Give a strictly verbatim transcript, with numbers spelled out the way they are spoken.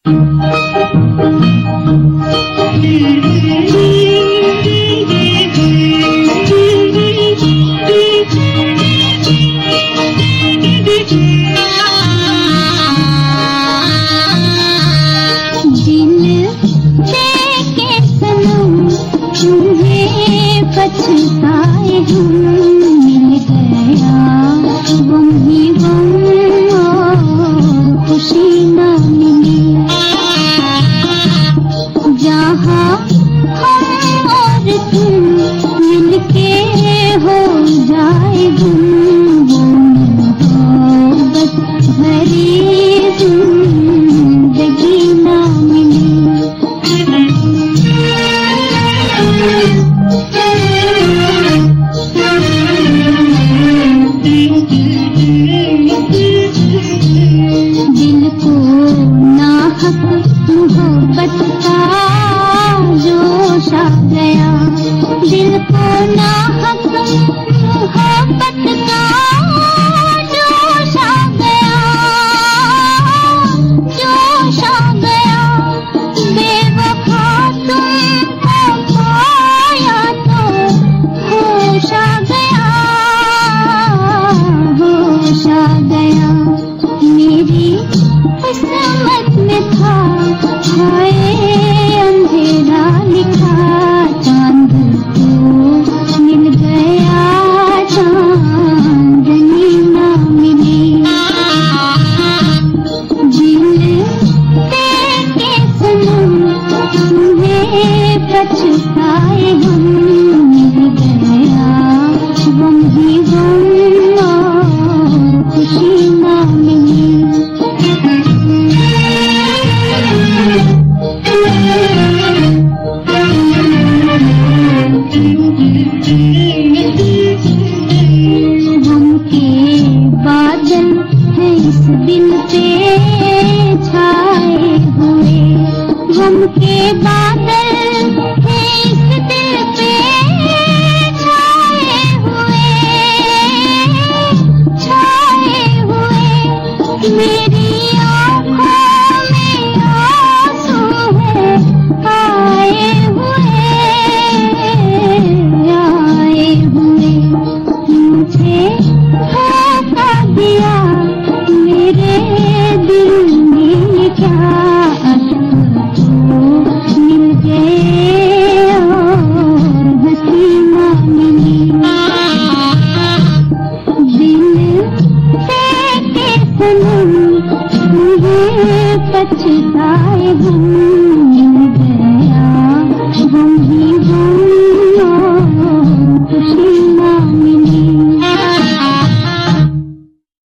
पछताए हम मिल गया गम ही गम और खुशी न मिली। जहाँ हम और तुम मिलके हो जाए गुम वो मोहब्बत भरी जिंदगी न मिली। दिल को नाहक मोहब्बत का जोश आ गया, दिल को नाहक मोहब्बत का जोश आ गया, जोश आ गया। बेवफा तुमको पाया तो होश आ गया, होश आ गया। मेरी किस्मत में था हाय अंधेरा लिखा, चांद को मिल गया चांदनी ना मिली। दिल के सनम तुम्हें पछताए हम मिल गया गम ही गम और खुशी ना मिली। गम के बादल है इस दिल पे छाए हुए, गम के बादल है इस दिल पे छाए हुए, छाए हुए। मेरी आँखों में आंसू है आए हुए, आए हुए। मुझे धोखा दिया मेरे दिल ने क्या, अश्क तो मिल गए और हंसी ना मिली। दिल के सनम तुम्हें पछताए हम